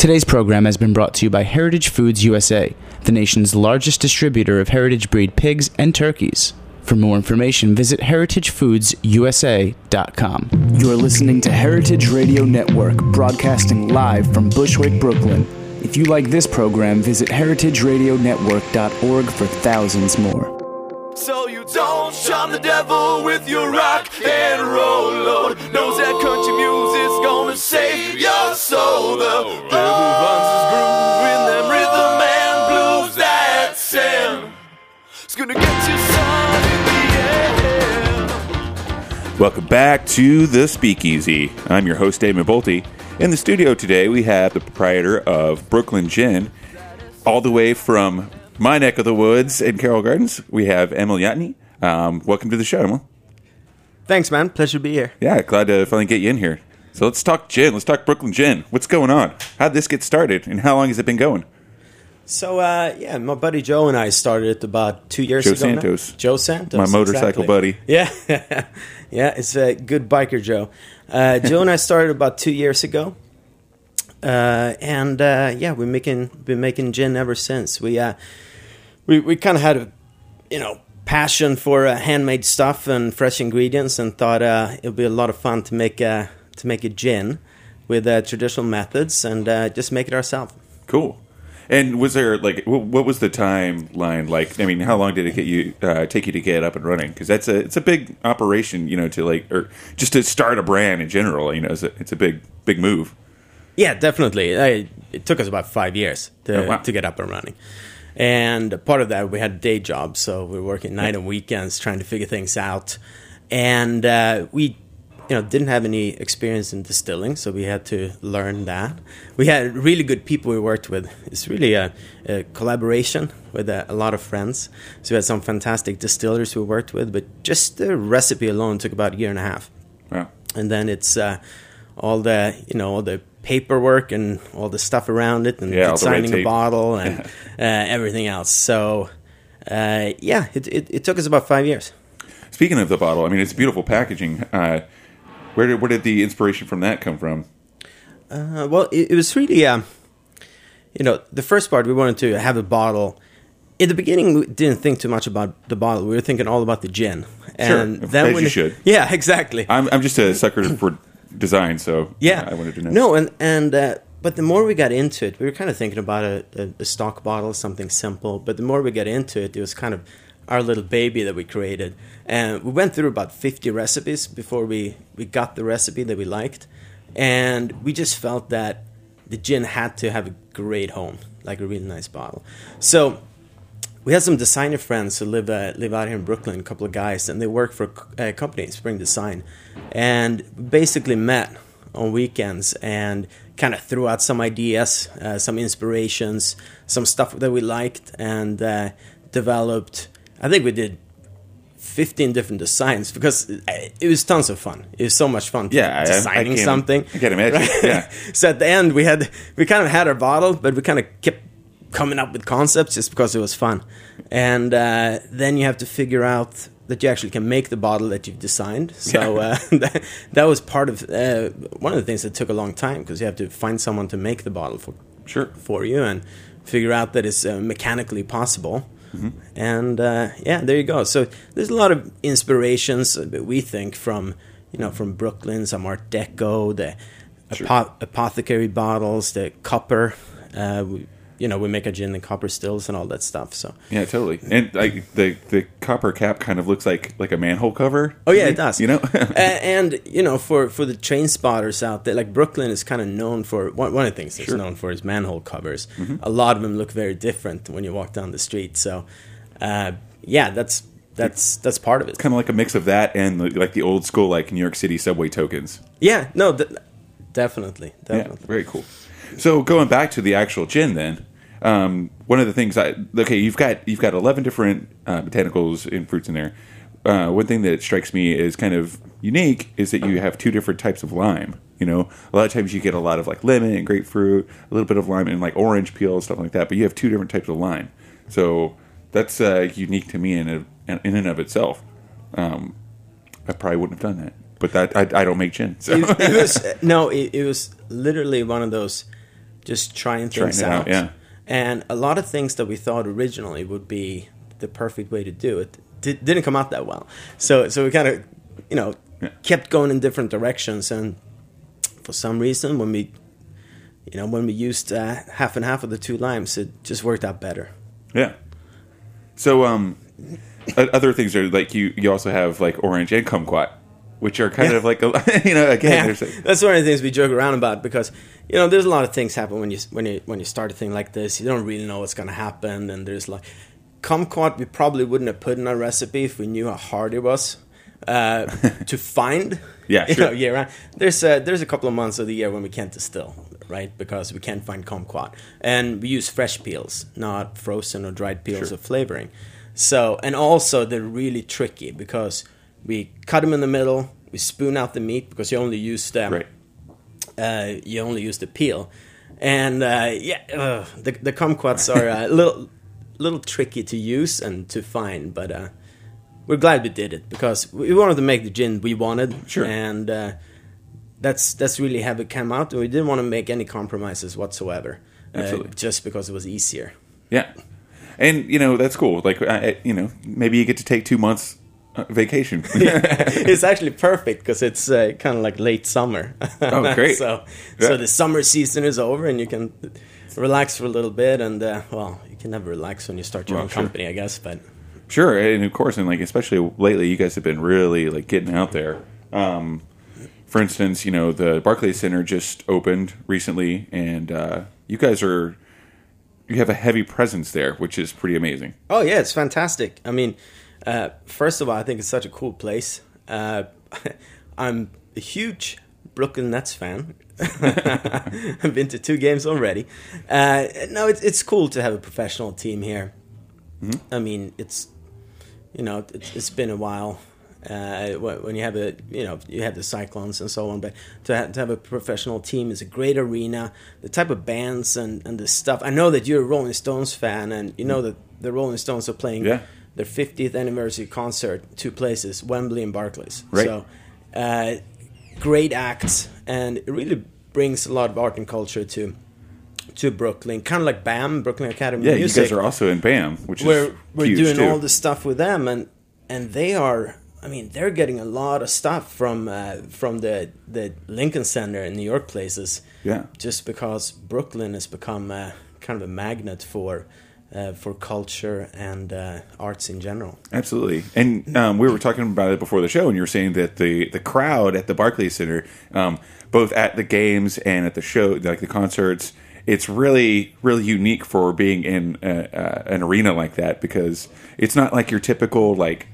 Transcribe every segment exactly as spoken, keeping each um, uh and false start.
Today's program has been brought to you by Heritage Foods U S A, the nation's largest distributor of heritage breed pigs and turkeys. For more information, visit heritage foods u s a dot com. You're listening to Heritage Radio Network, broadcasting live from Bushwick, Brooklyn. If you like this program, visit heritage radio network dot org for thousands more. So you don't charm the devil with your rock and roll load. Knows that country music's gonna save your soul. The devil runs his groove in them rhythm and blues that sand. It's gonna get you sun in the air. Welcome back to The Speakeasy. I'm your host, Damon Bolte. In the studio today, we have the proprietor of Brooklyn Gin, all the way from my neck of the woods in Carroll Gardens. We have Emil Yatney. Um, welcome to the show, Emil. Thanks, man. Pleasure to be here. Yeah, glad to finally get you in here. So let's talk gin. Let's talk Brooklyn Gin. What's going on? How'd this get started, and how long has it been going? So, uh, yeah, my buddy Joe and I started it about two years Joe ago Santos. now. Joe Santos. My motorcycle exactly. buddy. Yeah. Yeah, it's a good biker, Joe. Uh, Joe and I started about two years ago. Uh, and, uh, yeah, we've making, been making gin ever since. We... Uh, We we kind of had a, you know, passion for uh, handmade stuff and fresh ingredients, and thought uh, it would be a lot of fun to make a to make a gin with uh, traditional methods and uh, just make it ourselves. Cool. And was there like what was the timeline like? I mean, how long did it get you uh, take you to get up and running? Because that's a it's a big operation, you know, to like or just to start a brand in general. You know, it's a, it's a big big move. Yeah, definitely. I, it took us about five years to Oh, wow. to get up and running. And part of that, we had day jobs, so we were working night and weekends trying to figure things out. And uh, we, you know, didn't have any experience in distilling, so we had to learn that. We had really good people we worked with. It's really a, a collaboration with a, a lot of friends. So we had some fantastic distillers we worked with, but just the recipe alone took about a year and a half. Wow. And then it's uh, all the, you know, all the paperwork and all the stuff around it, and yeah, signing the a bottle and uh, everything else. So, uh, yeah, it, it it took us about five years. Speaking of the bottle, I mean, it's beautiful packaging. Uh, where did where did the inspiration from that come from? Uh, well, it, it was really, uh, you know, the first part we wanted to have a bottle. In the beginning, we didn't think too much about the bottle. We were thinking all about the gin. And sure, then as when you it, should. Yeah, exactly. I'm I'm just a sucker for design, so yeah, I wanted to know. No, and and uh, but the more we got into it, we were kind of thinking about a, a, a stock bottle, something simple. But the more we got into it, it was kind of our little baby that we created, and we went through about fifty recipes before we we got the recipe that we liked, and we just felt that the gin had to have a great home, like a really nice bottle. So we had some designer friends who live uh, live out here in Brooklyn, a couple of guys, and they work for a company, Spring Design. And we basically met on weekends and kind of threw out some ideas, uh, some inspirations, some stuff that we liked, and uh, developed, I think we did fifteen different designs, because it was tons of fun. It was so much fun yeah, designing I, I something. I can't imagine, right? yeah. So at the end, we had we kind of had our bottle, but we kind of kept coming up with concepts just because it was fun. And uh, then you have to figure out that you actually can make the bottle that you've designed. So uh, that, that was part of uh, one of the things that took a long time, because you have to find someone to make the bottle for sure for you and figure out that it's uh, mechanically possible. Mm-hmm. And uh, yeah, there you go. So there's a lot of inspirations, we think, from you know from Brooklyn, some Art Deco, the sure. apo- apothecary bottles, the copper. Uh, we, You know, we make a gin in copper stills and all that stuff. So yeah, totally. And like the the copper cap kind of looks like like a manhole cover. Oh yeah, it does. You know, uh, and you know, for, for the train spotters out there, like Brooklyn is kind of known for one, one of the things it's sure. known for is manhole covers. Mm-hmm. A lot of them look very different when you walk down the street. So uh, yeah, that's that's that's part of it. It's kind of like a mix of that and like the old school like New York City subway tokens. Yeah, no, th- definitely, definitely. Yeah, very cool. So going back to the actual gin, then um, one of the things I okay, you've got you've got eleven different uh, botanicals and fruits in there. Uh, one thing that strikes me is kind of unique is that you have two different types of lime. You know, a lot of times you get a lot of like lemon and grapefruit, a little bit of lime and like orange peel and stuff like that. But you have two different types of lime, so that's uh, unique to me in a, in and of itself. Um, I probably wouldn't have done that, but that I, I don't make gin. So. it, it was no, it, it was literally one of those just trying Trying things it out, out. yeah. And a lot of things that we thought originally would be the perfect way to do it di- didn't come out that well. So so we kind of, you know, Yeah. kept going in different directions. And for some reason, when we, you know, when we used uh, half and half of the two limes, it just worked out better. Yeah. So, um, o- other things are like you. You also have like orange and kumquat, which are kind Yeah. of like a, you know again. Yeah, There's like, that's one of the things we joke around about because you know there's a lot of things happen when you when you when you start a thing like this. You don't really know what's going to happen, and there's like kumquat we probably wouldn't have put in our recipe if we knew how hard it was uh, to find. Yeah, you sure. know, year round. There's a, there's a couple of months of the year when we can't distill, right? Because we can't find kumquat, and we use fresh peels, not frozen or dried peels Sure. of flavoring. So, and also they're really tricky because we cut them in the middle. We spoon out the meat because you only use the right. uh, you only use the peel, and uh, yeah, uh, the the kumquats are a little little tricky to use and to find, but uh, we're glad we did it because we wanted to make the gin we wanted, Sure. and uh, that's that's really how it came out. And we didn't want to make any compromises whatsoever, uh, Absolutely. just because it was easier. Yeah, and you know that's cool. Like I, you know, maybe you get to take two months uh, vacation. It's actually perfect because it's uh, kind of like late summer. Oh, great. so, Yeah. so the summer season is over, and you can relax for a little bit. And uh, well, you can never relax when you start your Well, own sure. company, I guess. But Sure, and of course, and like especially lately, you guys have been really like getting out there. Um, for instance, you know the Barclays Center just opened recently, and uh, you guys are you have a heavy presence there, which is pretty amazing. oh yeah, it's fantastic. I mean, uh, first of all, I think it's such a cool place. Uh, I'm a huge Brooklyn Nets fan. I've been to two games already. Uh, no, it's it's cool to have a professional team here. I mean, it's you know, it's, it's been a while uh, when you have a you know you have the Cyclones and so on, but to have, to have a professional team is a great arena. The type of bands and, and the stuff. I know that you're a Rolling Stones fan, and you know that the Rolling Stones are playing Yeah. their fiftieth anniversary concert, two places, Wembley and Barclays. Right. So, uh, great acts, and it really brings a lot of art and culture to to Brooklyn, kind of like BAM, Brooklyn Academy Yeah, of Music. you guys are also in BAM, which is we're we're huge doing too. all the stuff with them, and and they are. I mean, they're getting a lot of stuff from uh, from the the Lincoln Center in New York places. Yeah. Just because Brooklyn has become uh, kind of a magnet for uh, for culture and uh, arts in general. Absolutely, and um, we were talking about it before the show, and you were saying that the the crowd at the Barclays Center, um, both at the games and at the show, like the concerts, it's really really unique for being in a, uh, an arena like that because it's not like your typical like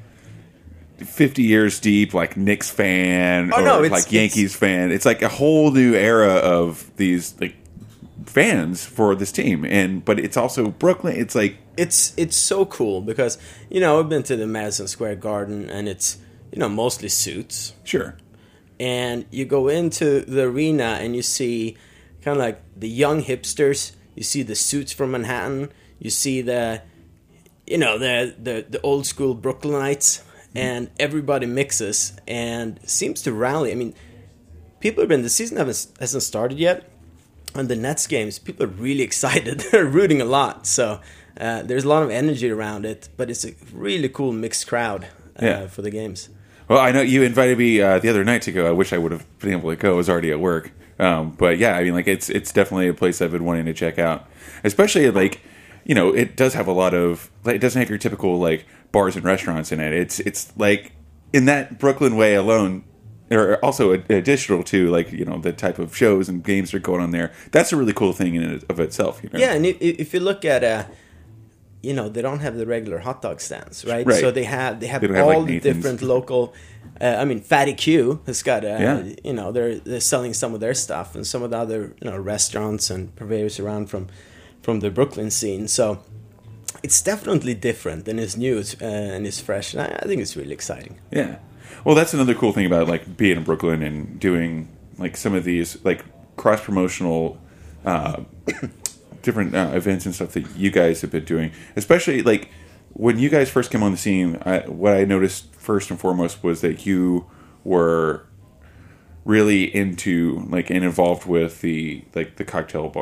fifty years deep like Knicks fan Oh, or no, it's- like it's- Yankees fan. It's like a whole new era of these like fans for this team, and but it's also Brooklyn. It's like It's it's so cool because you know I've been to the Madison Square Garden and it's you know mostly suits. sure. And you go into the arena and you see kind of like the young hipsters. You see the suits from Manhattan. You see the, you know, the the, the old school Brooklynites, and everybody mixes and seems to rally. I mean, people have been. The season hasn't hasn't started yet, and the Nets games, people are really excited. They're rooting a lot, so uh, there's a lot of energy around it. But it's a really cool mixed crowd uh, Yeah. for the games. Well, I know you invited me uh, the other night to go. I wish I would have been able to go. I was already at work. Um, but yeah, I mean, like it's it's definitely a place I've been wanting to check out. Especially like, you know, it does have a lot of. Like, it doesn't have your typical like bars and restaurants in it. It's it's like in that Brooklyn way alone. Or also additional to like you know the type of shows and games that are going on there. That's a really cool thing in it of itself. You know? Yeah, and if, if you look at, uh, you know, they don't have the regular hot dog stands, right? Right. So they have they have They don't have, all like, the Nathan's. different local. Uh, I mean, Fatty Q has got, uh, Yeah. you know, they're they're selling some of their stuff, and some of the other you know restaurants and purveyors around from from the Brooklyn scene. So it's definitely different and it's new uh, and it's fresh, and I, I think it's really exciting. Yeah. Well, that's another cool thing about like being in Brooklyn and doing like some of these like cross promotional uh, different uh, events and stuff that you guys have been doing. Especially like when you guys first came on the scene, I, what I noticed first and foremost was that you were really into like and involved with the like the cocktail bar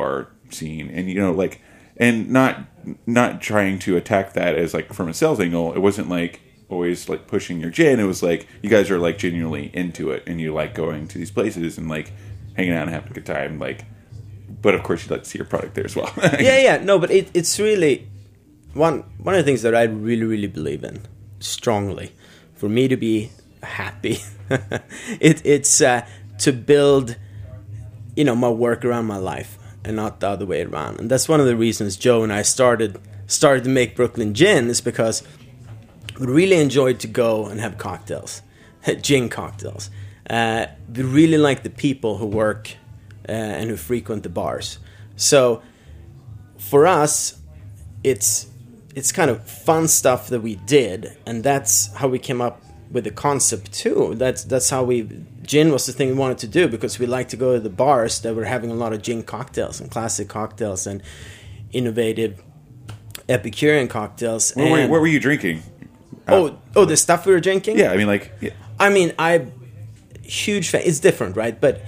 scene, and you know, like, and not not trying to attack that as like from a sales angle. It wasn't like always like pushing your gin. It was like you guys are like genuinely into it, and you like going to these places and like hanging out and having a good time. Like, but of course, you'd like to see your product there as well. yeah, yeah, no, but it, it's really one one of the things that I really, really believe in strongly. For me to be happy, it, it's uh, to build, you know, my work around my life and not the other way around. And that's one of the reasons Joe and I started started to make Brooklyn Gin, is because we really enjoyed to go and have cocktails, gin cocktails. Uh, we really like the people who work uh, and who frequent the bars. So for us, it's it's kind of fun stuff that we did, and that's how we came up with the concept too. That's that's how we gin was the thing we wanted to do, because we like to go to the bars that were having a lot of gin cocktails and classic cocktails and innovative Epicurean cocktails. What, and, were, what were you drinking? Oh, Uh, oh, the stuff we were drinking. yeah, I mean, like, yeah. I mean, I huge fan. It's different, right? But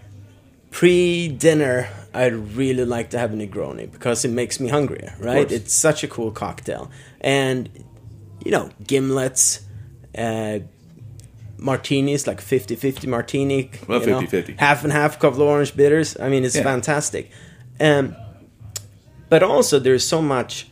pre-dinner, I really like to have a Negroni because it makes me hungrier, right? It's such a cool cocktail, and you know, gimlets. Uh, martinis, like fifty-fifty martini. Well, you know, fifty-fifty. Half and half, couple of orange bitters. I mean, it's Yeah. fantastic. Um, but also, there's so much...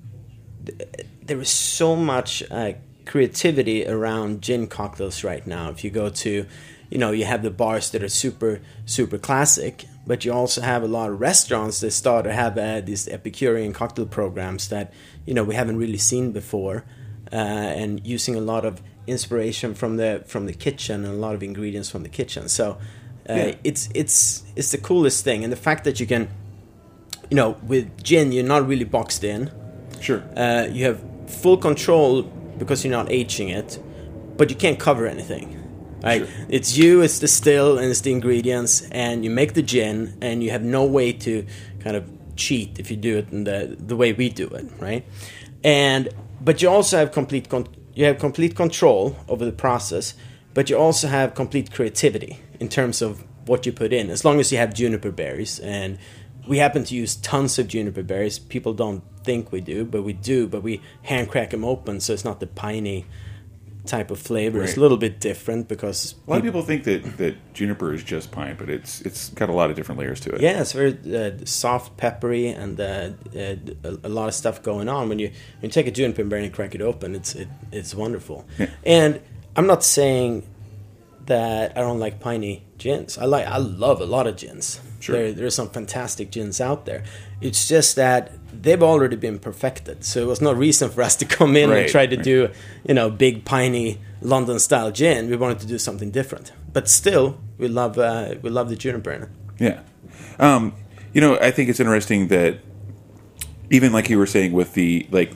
There is so much uh, creativity around gin cocktails right now. If you go to... You know, you have the bars that are super, super classic, but you also have a lot of restaurants that start to have uh, these Epicurean cocktail programs that, you know, we haven't really seen before. Uh, and using a lot of inspiration from the from the kitchen and a lot of ingredients from the kitchen. So uh, yeah. it's it's it's the coolest thing, and the fact that you can, you know, with gin you're not really boxed in. Sure. Uh, you have full control because you're not aging it, but you can't cover anything. Right? Sure. It's you, it's the still, and it's the ingredients, and you make the gin, and you have no way to kind of cheat if you do it in the the way we do it, right? And but you also have complete con- you have complete control over the process, but you also have complete creativity in terms of what you put in. As long as you have juniper berries, and we happen to use tons of juniper berries. People don't think we do, but we do. But we hand crack them open, so it's not the piney type of flavor. Right. It's a little bit different because A lot of people think that, that juniper is just pine, but it's it's got a lot of different layers to it. yeah, it's very uh, soft, peppery, and uh, uh, a, a lot of stuff going on. When you when you take a juniper berry and crack it open, it's it, it's wonderful. Yeah. And I'm not saying that I don't like piney gins. I like I love a lot of gins. Sure. There, there's some fantastic gins out there. It's just that they've already been perfected, so it was no reason for us to come in Right, and try to right. do, you know, big piney London style gin. We wanted to do something different, but still, we love uh, we love the juniper. Yeah. Um, you know, I think it's interesting that even like you were saying with the like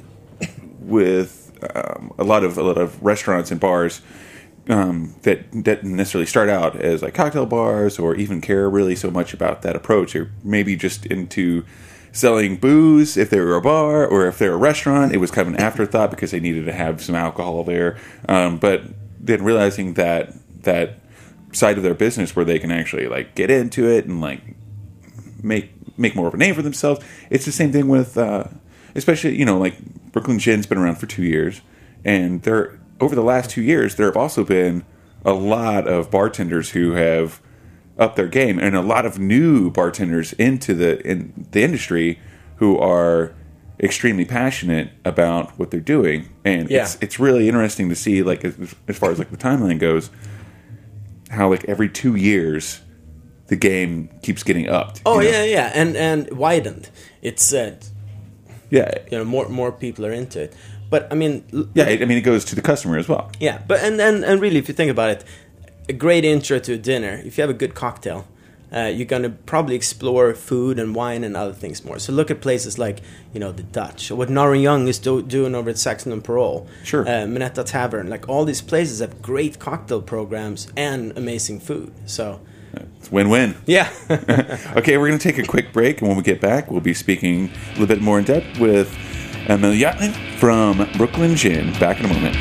with um, a lot of a lot of restaurants and bars um, that that necessarily start out as like cocktail bars or even care really so much about that approach, or maybe just into selling booze if they were a bar, or if they're a restaurant, it was kind of an afterthought because they needed to have some alcohol there. Um, but then realizing that that side of their business where they can actually like get into it and like make make more of a name for themselves. It's the same thing with, uh, especially, you know, like Brooklyn Gin's been around for two years, and there over the last two years there have also been a lot of bartenders who have upped their game, and a lot of new bartenders into the in the industry who are extremely passionate about what they're doing, and Yeah. it's it's really interesting to see, like as, as far as like the timeline goes, how like every two years the game keeps getting upped. Oh you know? yeah, yeah, and and widened. It's uh, yeah, you know, more more people are into it. But I mean, l- yeah. I mean, it goes to the customer as well. yeah. But and, and and really, if you think about it, a great intro to a dinner. If you have a good cocktail, uh, you're gonna probably explore food and wine and other things more. So look at places like, you know, the Dutch, or what Nara Young is do, doing over at Saxon and Parole. Sure. Uh, Minetta Tavern, like all these places have great cocktail programs and amazing food. So It's win-win. yeah. Okay, we're going to take a quick break, and when we get back, we'll be speaking a little bit more in depth with Emil Yatlin from Brooklyn Gin. Back in a moment.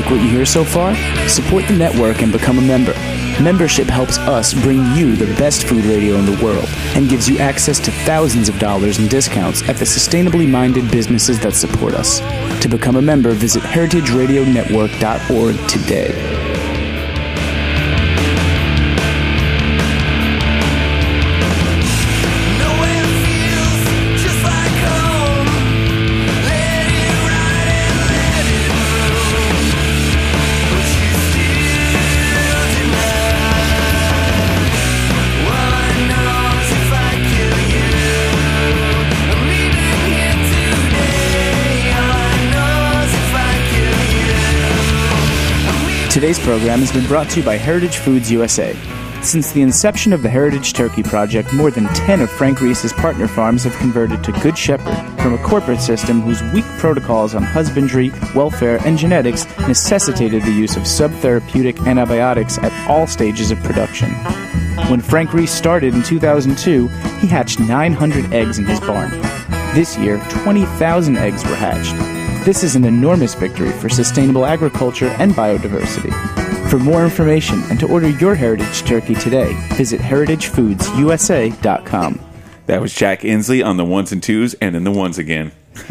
Like what you hear so far? Support the network and become a member. Membership helps us bring you the best food radio in the world and gives you access to thousands of dollars in discounts at the sustainably minded businesses that support us. To become a member, visit heritage radio network dot org today. Today's program has been brought to you by Heritage Foods U S A. Since the inception of the Heritage Turkey Project, more than ten of Frank Reese's partner farms have converted to Good Shepherd from a corporate system whose weak protocols on husbandry, welfare, and genetics necessitated the use of subtherapeutic antibiotics at all stages of production. When Frank Reese started in two thousand two, he hatched nine hundred eggs in his barn. This year, twenty thousand eggs were hatched. This is an enormous victory for sustainable agriculture and biodiversity. For more information and to order your Heritage Turkey today, visit heritage foods u s a dot com. That was Jack Inslee on the ones and twos and in the ones again.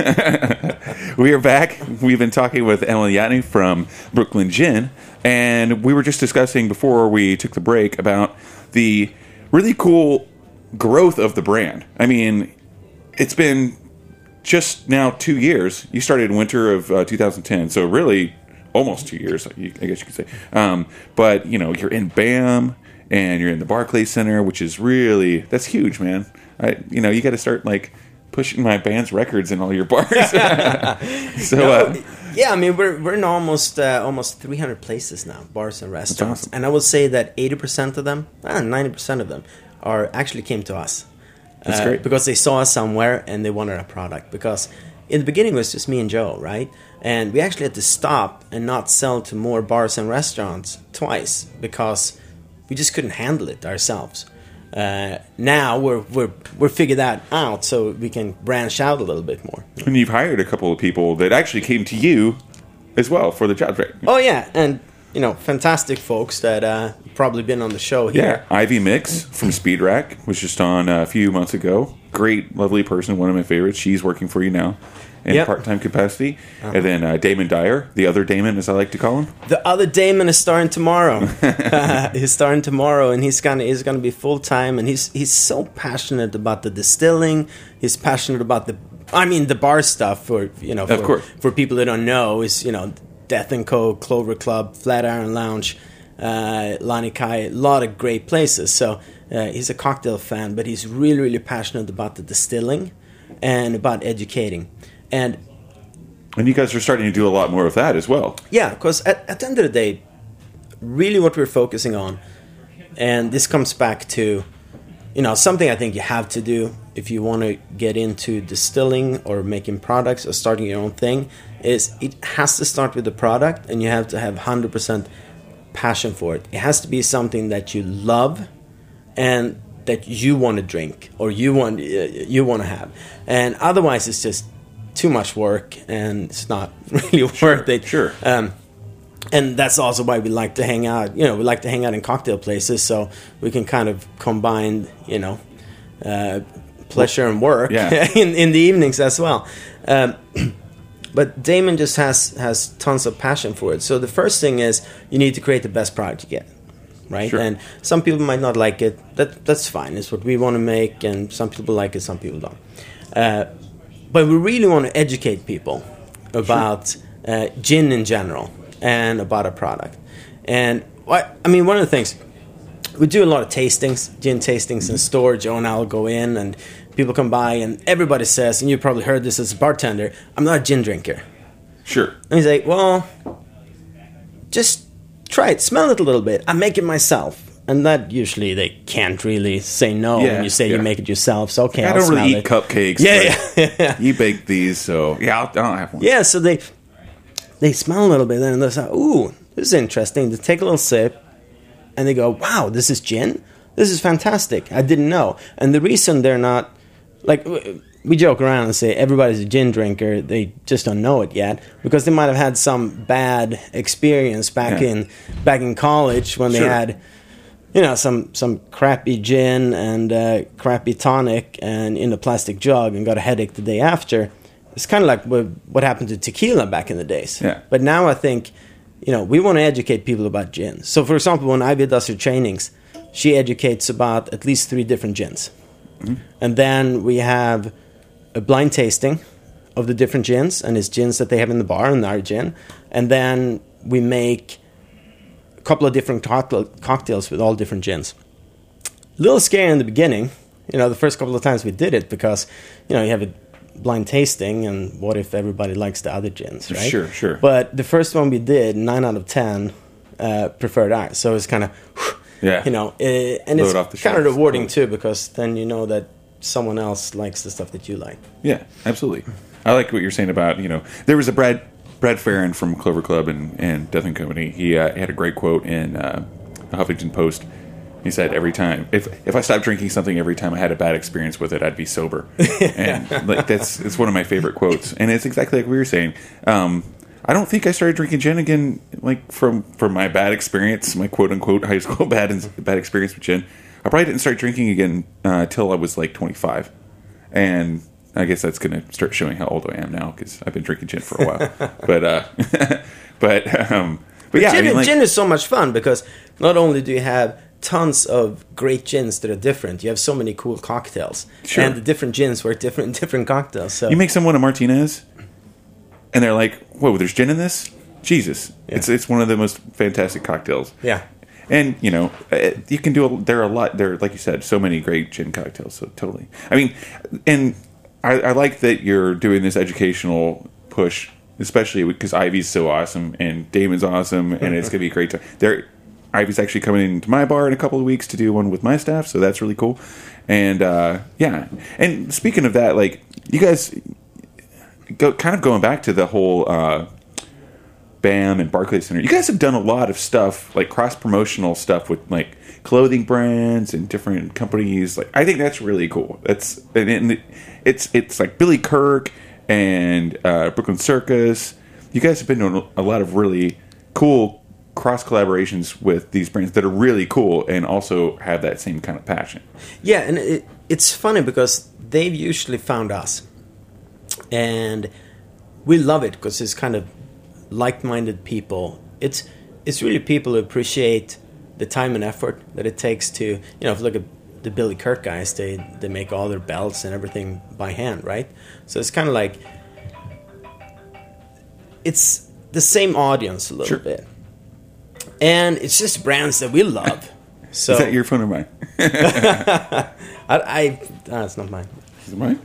We are back. We've been talking with Ellen Yatney from Brooklyn Gin, and we were just discussing before we took the break about the really cool growth of the brand. I mean, it's been just now two years. You started in winter of uh, two thousand ten, so really almost two years, I guess you could say. Um, but, you know, you're in BAM, and you're in the Barclays Center, which is really, that's huge, man. I, you know, you got to start, like, pushing my band's records in all your bars. so, no, uh, yeah, I mean, we're we're in almost uh, almost three hundred places now, bars and restaurants. awesome. And I would say that eighty percent of them, ah, ninety percent of them, are actually came to us. That's uh, great. Because they saw us somewhere and they wanted a product. Because in the beginning it was just me and Joe, right? And we actually had to stop and not sell to more bars and restaurants twice because we just couldn't handle it ourselves. Uh, now we're we're we're figured that out so we can branch out a little bit more. and you've hired a couple of people that actually came to you as well for the job, right? Oh yeah, and you know, fantastic folks that uh, probably been on the show here. Yeah, Ivy Mix from Speed Rack was just on a few months ago. Great, lovely person, one of my favorites. She's working for you now in Yep. part-time capacity. Uh-huh. And then uh, Damon Dyer, the other Damon, as I like to call him. The other Damon is starting tomorrow. He's starting tomorrow, and he's gonna he's gonna be full time. And he's he's so passionate about the distilling. He's passionate about the I mean the bar stuff for you know for, Of course. for people that don't know is you know Death and Co, Clover Club, Flatiron Lounge, uh, Lani Kai, a lot of great places. So uh, he's a cocktail fan, but he's really really passionate about the distilling and about educating. And And you guys are starting to do a lot more of that as well. yeah, because at, at the end of the day, really what we're focusing on, and this comes back to, you know, something I think you have to do if you want to get into distilling or making products or starting your own thing, is it has to start with the product and you have to have one hundred percent passion for it. It has to be something that you love and that you want to drink or you want uh, you want to have. And otherwise it's just too much work and it's not really worth it. Sure. Um, and that's also why we like to hang out. You know, we like to hang out in cocktail places so we can kind of combine, you know, uh, pleasure and work Yeah. in in the evenings as well. Um, but Damon just has has tons of passion for it. So the first thing is you need to create the best product you get, right? Sure. And some people might not like it. That that's fine. It's what we want to make, and some people like it, some people don't. Uh, But we really want to educate people about uh, gin in general and about a product. And what, I mean, one of the things, we do a lot of tastings, gin tastings in store. Joe and I will go in and people come by and everybody says, and you probably heard this as a bartender, I'm not a gin drinker. Sure. And he's like, well, just try it, smell it a little bit. I make it myself. And that usually they can't really say no Yeah, when you say yeah. you make it yourself. So okay, I I'll don't smell really eat it. cupcakes. Yeah, but yeah. You bake these, so yeah, I'll, I'll have one. Yeah, so they they smell a little bit and they're like, ooh, this is interesting. They take a little sip and they go, wow, this is gin? This is fantastic. I didn't know. And the reason they're not, like, we joke around and say everybody's a gin drinker. They just don't know it yet because they might have had some bad experience back Yeah. in back in college when they Sure. had, you know, some some crappy gin and uh, crappy tonic and in a plastic jug and got a headache the day after. It's kind of like what, what happened to tequila back in the days. Yeah. But now I think, you know, we want to educate people about gin. So, for example, when Ivy does her trainings, she educates about at least three different gins. Mm-hmm. And then we have a blind tasting of the different gins, and it's gins that they have in the bar and our gin. And then we make a couple of different cocktail, cocktails with all different gins. A little scary in the beginning, you know, the first couple of times we did it because, you know, you have a blind tasting, and what if everybody likes the other gins, right? Sure, sure. But the first one we did, nine out of ten uh, preferred ours. So it's kind of, Yeah. you know, uh, and Load it's off the kind of shelves. rewarding too because then you know that someone else likes the stuff that you like. Yeah, absolutely. I like what you're saying about, you know, there was a Brad Brad Farron from Clover Club and, and Death and Company. He uh, had a great quote in uh, the Huffington Post. He said, every time, if if I stopped drinking something every time I had a bad experience with it, I'd be sober. And like that's it's one of my favorite quotes. And it's exactly like we were saying. Um, I don't think I started drinking gin again, like from, from my bad experience, my quote unquote high school bad bad experience with gin. I probably didn't start drinking again uh, till I was like twenty-five, and I guess that's going to start showing how old I am now because I've been drinking gin for a while. but uh, but um, but yeah, gin, I mean, like, gin is so much fun because not only do you have tons of great gins that are different, you have so many cool cocktails, Sure. and the different gins work different different cocktails. So you make someone a Martinez, and they're like, "Whoa, there's gin in this? Jesus!" Yeah. It's it's one of the most fantastic cocktails. yeah. And you know, uh, you can do. A, there are a lot. There, are, like you said, so many great gin cocktails. So totally. I mean, and I, I like that you're doing this educational push, especially because Ivy's so awesome and Damon's awesome, and it's gonna be a great time. There, Ivy's actually coming into my bar in a couple of weeks to do one with my staff, so that's really cool. And uh, yeah, and speaking of that, like you guys, go kind of going back to the whole. Uh, BAM and Barclays Center. You guys have done a lot of stuff, like cross-promotional stuff with like clothing brands and different companies. Like, I think that's really cool. That's and, and it's it's like Billy Kirk and uh, Brooklyn Circus. You guys have been doing a lot of really cool cross collaborations with these brands that are really cool and also have that same kind of passion. Yeah, and it, it's funny because they've usually found us, and we love it because it's kind of like-minded people. It's it's really people who appreciate the time and effort that it takes to, you know, if you look at the Billy Kirk guys, they they make all their belts and everything by hand, right? So it's kind of like it's the same audience a little Sure. bit, and it's just brands that we love. So Is that your phone or mine? I, I ah, it's not mine. Is it mine?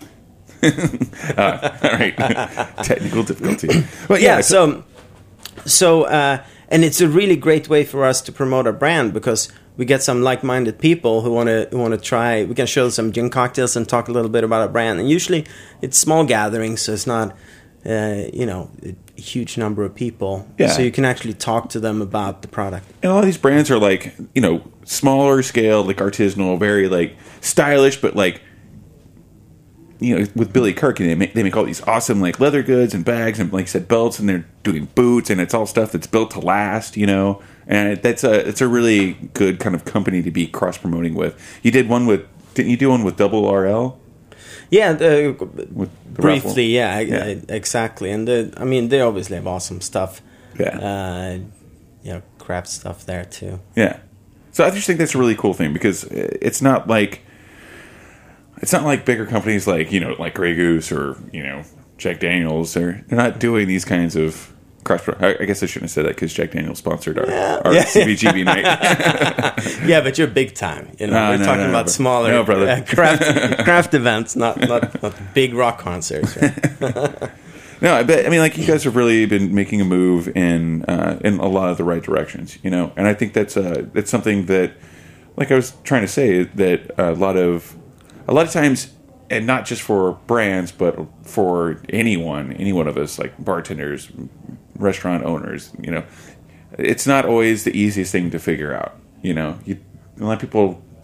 uh, all right. Technical difficulty. But Yeah, yeah, so so uh, and it's a really great way for us to promote our brand because we get some like-minded people who want to who want to try. We can show some gin cocktails and talk a little bit about our brand. And usually it's small gatherings, so it's not uh, you know a huge number of people. Yeah. So you can actually talk to them about the product. and a lot of these brands are like, you know, smaller scale, like artisanal, very like stylish, but like, you know, with Billy Kirk, they make, they make all these awesome like leather goods and bags and like you said, belts, and they're doing boots, and it's all stuff that's built to last, you know. And it, that's a it's a really good kind of company to be cross promoting with. You did one with didn't you do one with Double R L? Yeah, the, With the briefly, raffle? yeah, I- Yeah. I- exactly. And the, I mean, they obviously have awesome stuff. Yeah. Uh, you know, craft stuff there too. Yeah. So I just think that's a really cool thing because it's not like it's not like bigger companies like, you know, like Grey Goose or, you know, Jack Daniels. They're, they're not doing these kinds of cross. I, I guess I shouldn't have said that because Jack Daniels sponsored our, our Yeah. C B G B night. Yeah, but you're big time. You know, No, we're no, talking no, about bro- smaller no, brother. uh, craft craft events, not, not not big rock concerts. Right? No, I bet. I mean, like you guys have really been making a move in uh, in a lot of the right directions, you know. And I think that's uh, that's something that, like I was trying to say, that a lot of a lot of times, and not just for brands, but for anyone, any one of us, like bartenders, restaurant owners, you know, it's not always the easiest thing to figure out. You know, you, a lot of people can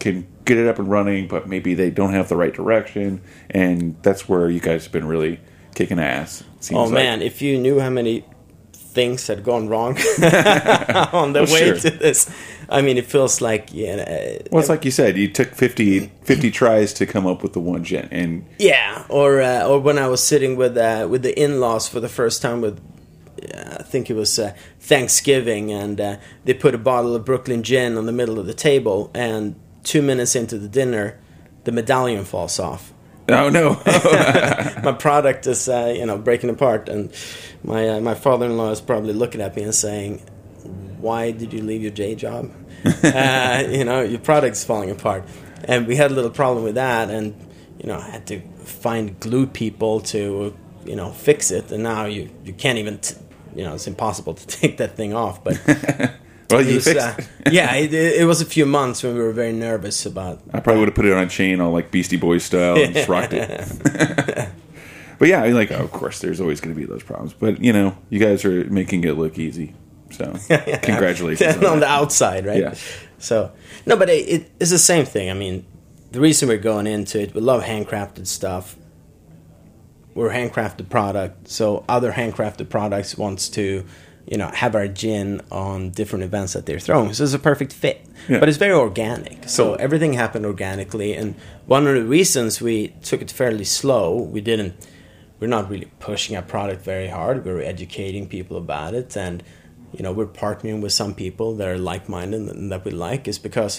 get it up and running, but maybe they don't have the right direction, and that's where you guys have been really kicking ass. Seems oh like. man, if you knew how many things had gone wrong on the Well, way sure. to this, I mean, it feels like yeah, Well, it's like you said, you took fifty, fifty tries to come up with the one gin, and yeah. Or uh, or when I was sitting with uh, with the in-laws for the first time with. I think it was uh, Thanksgiving, and uh, they put a bottle of Brooklyn Gin on the middle of the table, and two minutes into the dinner, the medallion falls off. oh no, My product is, uh, you know, breaking apart, and my uh, my father-in-law is probably looking at me and saying, "Why did you leave your day job? uh, you know, your product's falling apart." And we had a little problem with that, and you know, I had to find glue people to, you know, fix it, and now you you can't even. T- You know, it's impossible to take that thing off. But well, it you was, fixed uh, it. yeah, it, it was a few months when we were very nervous about. I probably would have put it on a chain, all like Beastie Boys style, and just rocked it. But yeah, I mean, like, oh, of course, there's always going to be those problems. But you know, you guys are making it look easy, so congratulations on, on the that. outside, right? Yeah. So no, but it, it, it's the same thing. I mean, the reason we're going into it, we love handcrafted stuff. We're a handcrafted product, so other handcrafted products wants to, you know, have our gin on different events that they're throwing. So it's a perfect fit. Yeah. But it's very organic. So Totally. everything happened organically. And one of the reasons we took it fairly slow, we didn't, we're not really pushing our product very hard. We're educating people about it. And, you know, we're partnering with some people that are like-minded and that we like, is because,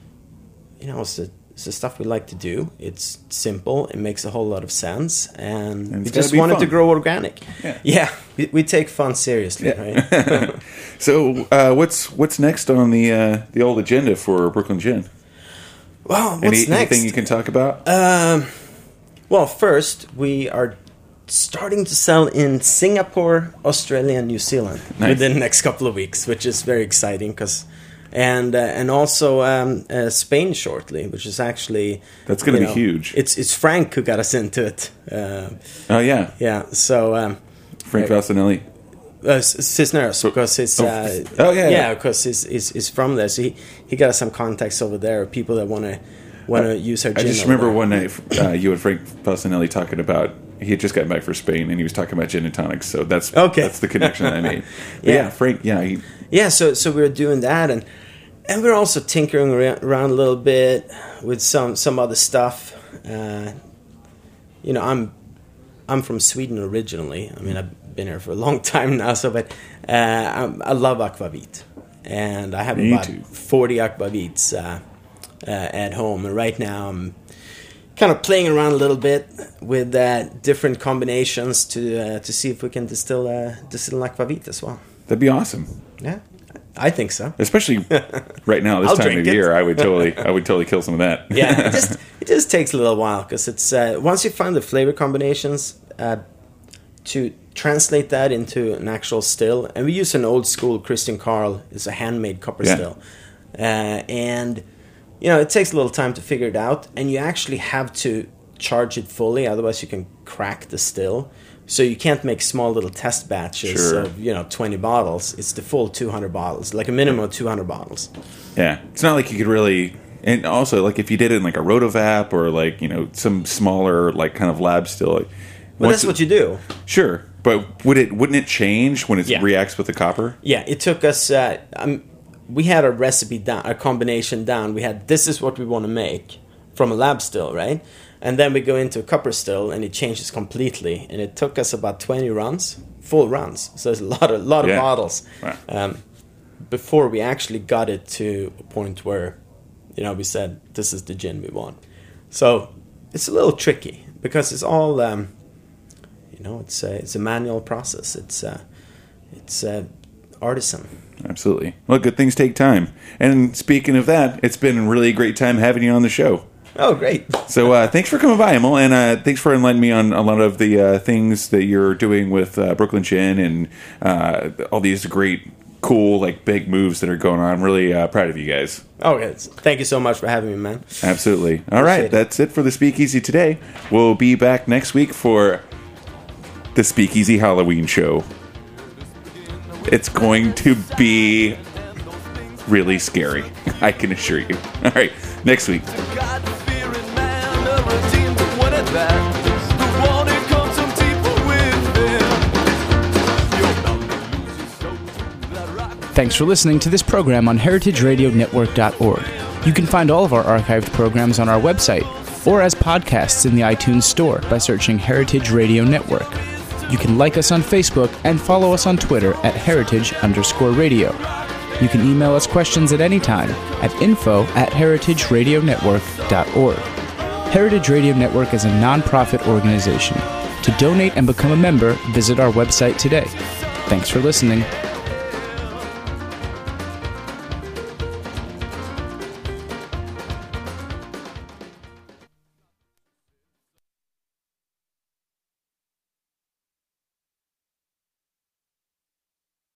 you know, it's the, it's the stuff we like to do. It's simple. It makes a whole lot of sense. And, And we it's gotta just be wanted fun. to grow organic. Yeah. Yeah. We, we take fun seriously, right? So, uh, what's what's next on the uh, the old agenda for Brooklyn Gin? Well, what's Any, next? Anything you can talk about? Um, well, first, we are starting to sell in Singapore, Australia, and New Zealand Nice. within the next couple of weeks, which is very exciting. Cause, and uh, and also um, uh, Spain shortly, which is actually... That's gonna you be know, huge. It's it's Frank who got us into it. Uh, Oh yeah, yeah, so... Um, Frank Valsinelli. Uh, Cisneros, because it's Oh, uh, oh, yeah, yeah. yeah, because he's, he's, he's from there, so he, he got some contacts over there, people that want to want to use our I gin. just over remember there. one night uh, you and Frank Valsinelli talking about he had just gotten back from Spain and he was talking about gin and tonics. So that's Okay. that's the connection that I made. But Yeah. yeah. Frank. Yeah, he, Yeah, so so we're doing that, and and we're also tinkering ar- around a little bit with some some other stuff. Uh, you know, I'm I'm from Sweden originally. I mean, I've been here for a long time now. So, but uh, I'm, I love aquavit, and I have Me about too. forty aquavits uh, uh, at home. And right now, I'm kind of playing around a little bit with uh, different combinations to uh, to see if we can distill uh, distill an aquavit as well. that'd be awesome. Yeah, I think so. Especially right now, this I'll time drink of it. year, I would totally, I would totally kill some of that. Yeah, it just it just takes a little while because it's uh, once you find the flavor combinations uh, to translate that into an actual still, and we use an old school Christian Carl. It's a handmade copper Yeah. still, uh, and you know it takes a little time to figure it out, and you actually have to charge it fully, otherwise you can crack the still. So you can't make small little test batches Sure. of you know twenty bottles. It's the full two hundred bottles, like a minimum of two hundred bottles. Yeah, it's not like you could really, and also like if you did it in like a Rotovap or like you know some smaller like kind of lab still. Like, But once that's it- what you do. Sure, but would it wouldn't it change when it Yeah. reacts with the copper? Yeah, it took us. Uh, um, we had a recipe down, a combination down. We had this is what we want to make from a lab still, right? And then we go into a copper still, and it changes completely. And it took us about twenty runs, full runs. So there's a lot of lot of Yeah. bottles Wow. um, before we actually got it to a point where, you know, we said this is the gin we want. So it's a little tricky because it's all, um, you know, it's a, it's a manual process. It's uh, it's uh, artisan. Absolutely. Well, good things take time. And speaking of that, it's been a really great time having you on the show. Oh, great. So uh, thanks for coming by, Emil, and uh, thanks for enlightening me on a lot of the uh, things that you're doing with uh, Brooklyn Gin and uh, all these great, cool, like big moves that are going on. I'm really uh, proud of you guys. Okay, thank you so much for having me, man. Absolutely. All right, Appreciate it. that's it for the Speakeasy today. We'll be back next week for the Speakeasy Halloween show. It's going to be really scary. I can assure you. All right, next week. God-fearing man, a redeemed one at that, who wanted come deeper with them. You're bound to lose your soul to that rock. Thanks for listening to this program on heritage radio network dot org. You can find all of our archived programs on our website or as podcasts in the iTunes Store by searching Heritage Radio Network. You can like us on Facebook and follow us on Twitter at heritage underscore radio. You can email us questions at any time at info at heritage radio network dot org. Heritage Radio Network is a non-profit organization. To donate and become a member, visit our website today. Thanks for listening.